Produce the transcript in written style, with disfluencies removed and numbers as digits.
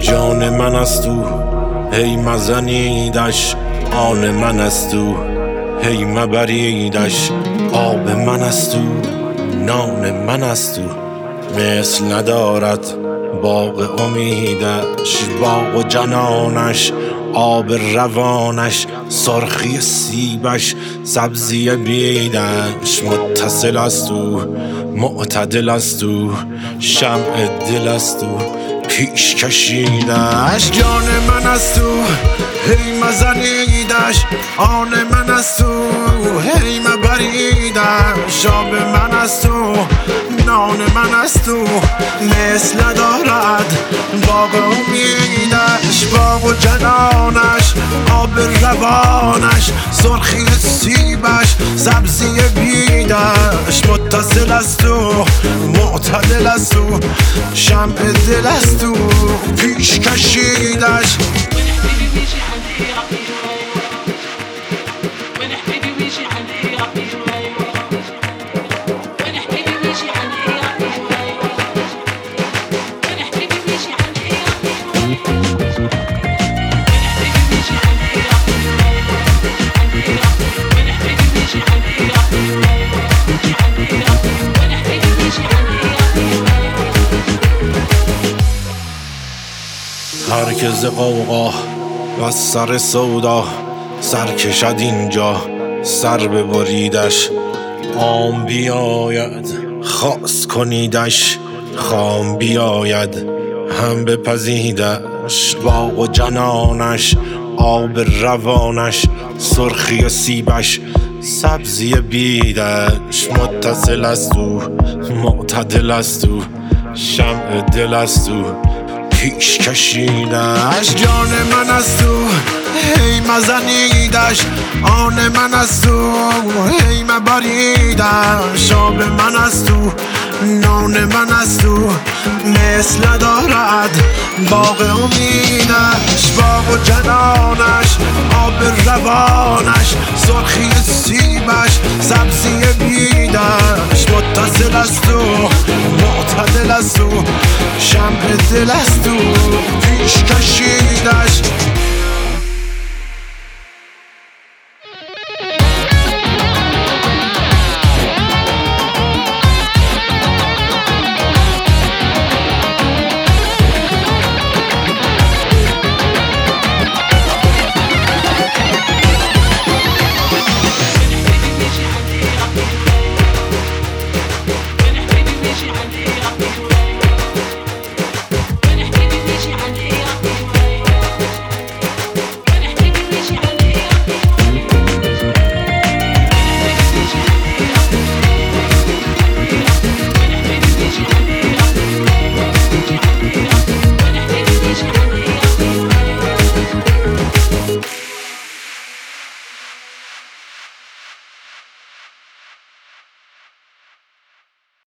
جان من است او هی مزنیدش، آن من است او هی مبریدش. آب من است او نان من است او، مثل ندارد باغ امیدش. باغ و جنانش آب روانش، سرخی سیبش سبزی بیدش. متصل است او معتدل است او، شمع دل است او پیش کشیدش. جان من است او هی مزنیدش، آن من است او هی مبریدش. آب من است او نان من است او، مثل ندارد باغ امیدش. باغ و جنانش آب روانش، سرخی سیبش سبزی بیدش. متصل است او معتدل است او، شمع دل است او پیش کشیدش. هر که ز غوغا و سر سودا سر کشد اینجا سر ببریدش. عام بیاید خاص کنیدش، خام بیاید هم بپزیدش. باغ و جنانش آب روانش، سرخی سیبش سبزی بیدش. متصل است او معتدل است او، شمع دل است او پیش کشیدش. جان من است او هی مزنیدش، آن من است او هی مبریدش. آب من است او نان من است او، مثل ندارد باغ امیدش. باغ و جنانش آب روانش، سرخی سیبش سبزی بیدش. متصل است او معتدل است او، شمع دل است او پیش کشیدش.